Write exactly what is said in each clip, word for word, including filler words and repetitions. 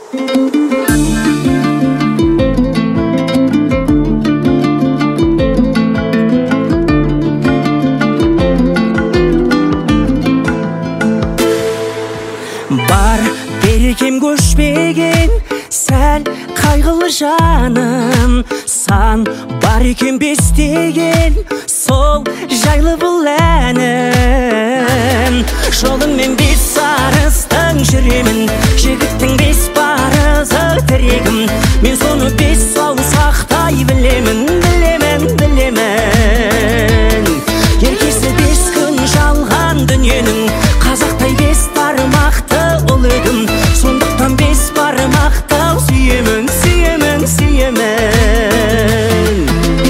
Бар берекем көшпеген сәл қайғылы жаным, сан бар екен бестеген сол жайлы бұл әнім. Жолыңмен бес арыстың жүремін, жігіттің бес парызы тірегім. Мен соны бес саусақтай білемін, білемін, білемін. Еркесі бес күн жалған дүниенің, қазақтай бес бармақты ұл едім. Сондықтан бес бармақтау сүйемін, сүйемін, сүйемін.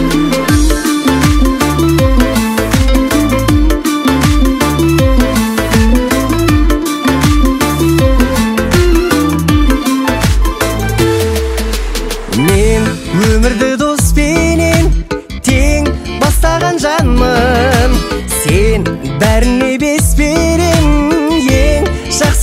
Мен өмірді доспенен тең бастаған жанмын, сен бәріне бес берем ең жақсы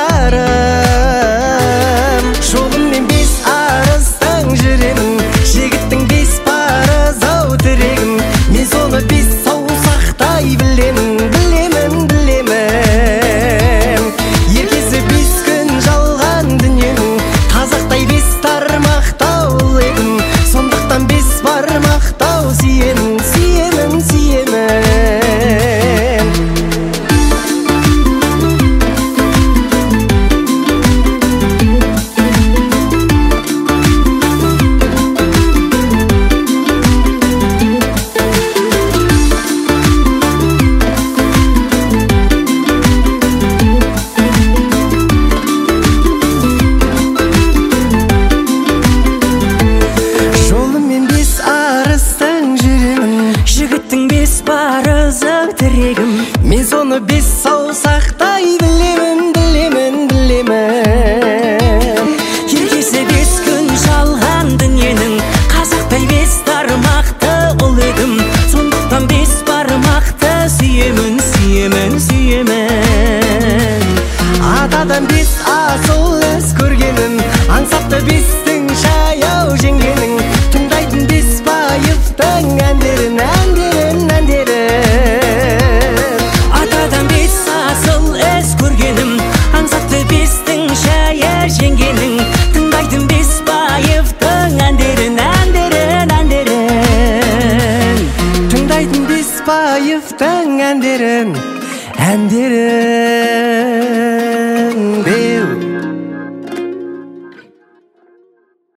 адамдарым. Жолыммен бес арыстың жүремін, жігіттің бес парызы тірегім. Мен соны бес саусақтай білемін, білемін, білемін. Еркесі бес күн жалған дүниенің, қазақтай бес тармақтау едім. Сондықтан бес бармақтау сүйемін, сүйемін, сүйемін. Жолыммен бес арыстың жүремін, жігіттің бес парызы тірегім. Мен соны бес саусақтай білемін, білемін, білемін. Еркесі бес күн жалған дүниенің, қазақтай бес тармақты ұл едім. Сондықтан бес бармақты сүйемін, сүйемін, сүйемін. Атадан бес асыл із көргенім, аңсапты бестің жаяу жеңгенім.